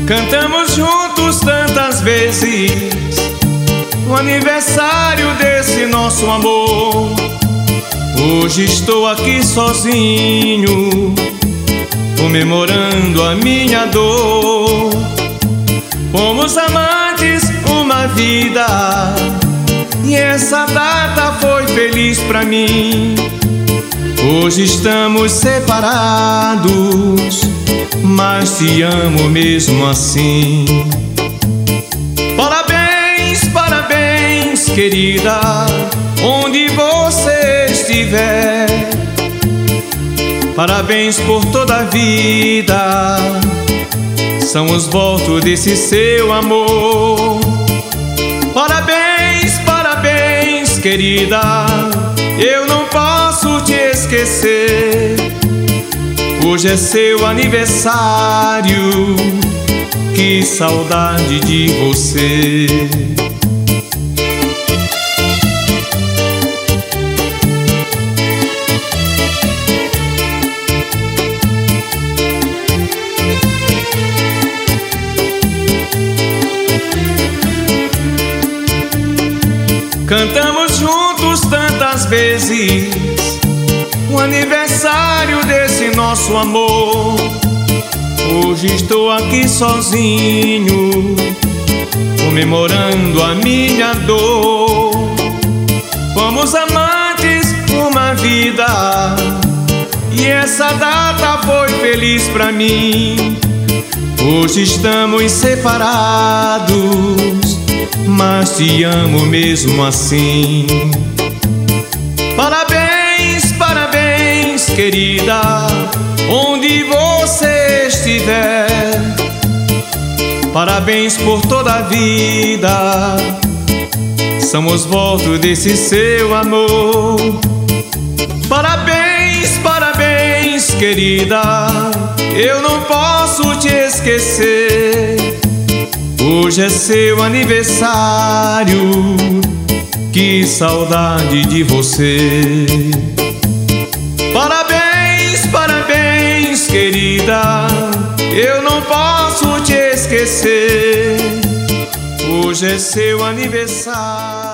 Cantamos juntos tantas vezes o aniversário desse nosso amor. Hoje estou aqui sozinho, comemorando a minha dor. Fomos amantes uma vida, e essa data foi feliz pra mim. Hoje estamos separados, mas te amo mesmo assim. Parabéns, parabéns, querida, onde você estiver. Parabéns por toda a vida, são os votos desse seu amor. Parabéns, parabéns, querida, eu não posso te esquecer. Hoje é seu aniversário, que saudade de você. Cantamos juntos tantas vezes o aniversário desse nosso amor. Hoje estou aqui sozinho, comemorando a minha dor. Fomos amantes uma vida, e essa data foi feliz pra mim. Hoje estamos separados, mas te amo mesmo assim. Parabéns, parabéns, querida, onde você estiver. Parabéns por toda a vida, são os votos desse seu amor. Parabéns, parabéns, querida, eu não posso te esquecer. Hoje é seu aniversário, que saudade de você. Parabéns, parabéns, querida, eu não posso te esquecer. Hoje é seu aniversário.